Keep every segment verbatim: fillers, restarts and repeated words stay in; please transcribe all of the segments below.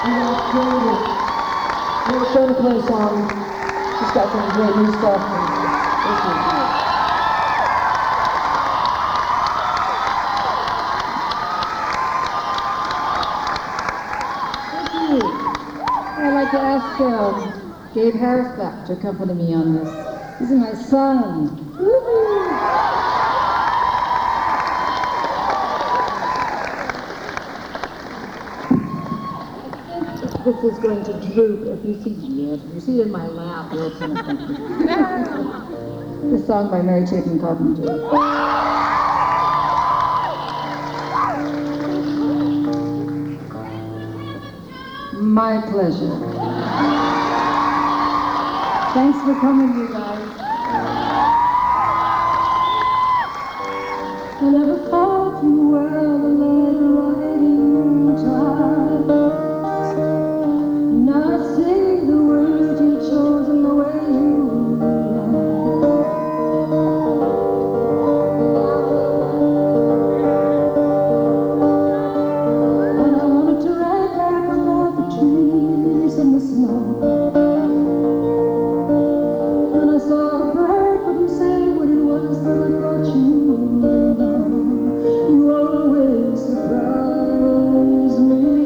We're going to play a song. She's got some great new stuff. Thank you. I'd like to ask uh, Gabe Harrisbeck to accompany me on this. This is my son. Woo-hoo. This is going to droop if you see it. You see it in my lap. This song by Mary Chapin Carpenter. My pleasure. Thanks for coming, you guys. I never thought you were the letter writing time. Not say the words you chose and the way you and I wanted to write back about the trees and the snow. And I saw a bird, couldn't say what it was, but I thought you know. You always surprise me.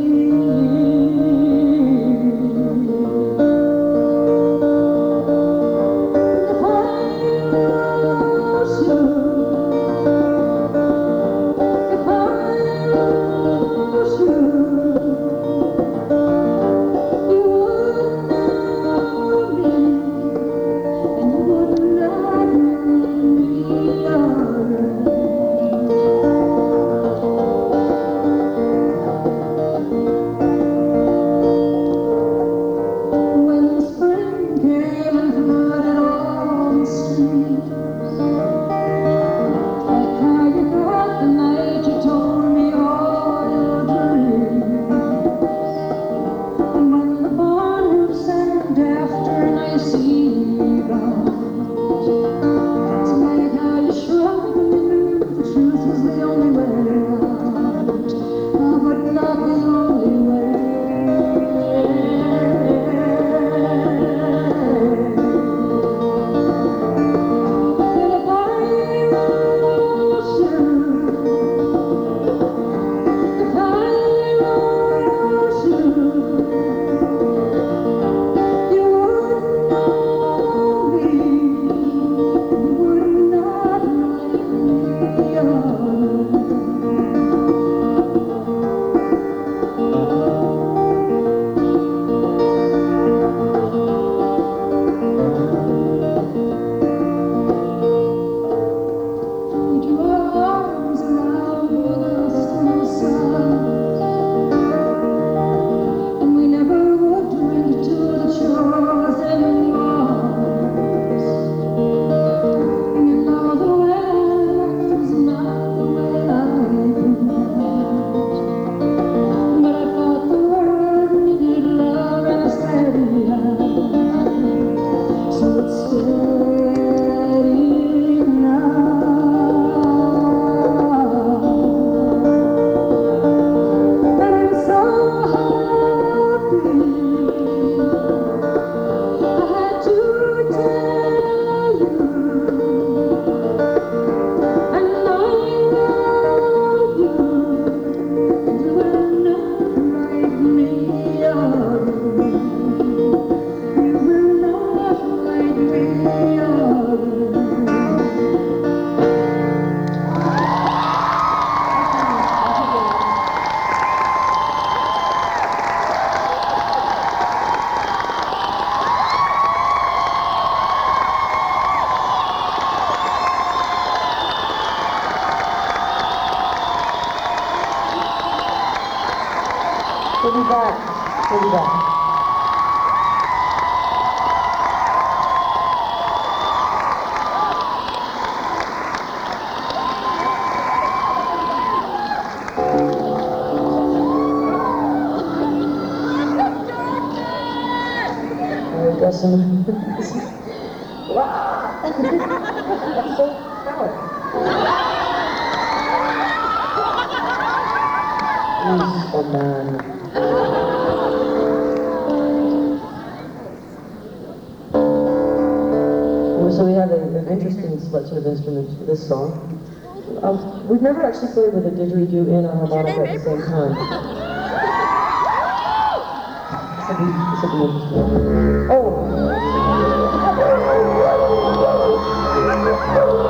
We'll be back. We'll be back. I got some. Wow! That's so proud. He's a man. interesting selection of instruments for this song. Um, we've never actually played with a didgeridoo and a harmonica at the same time. This will be, this will be interesting. Oh!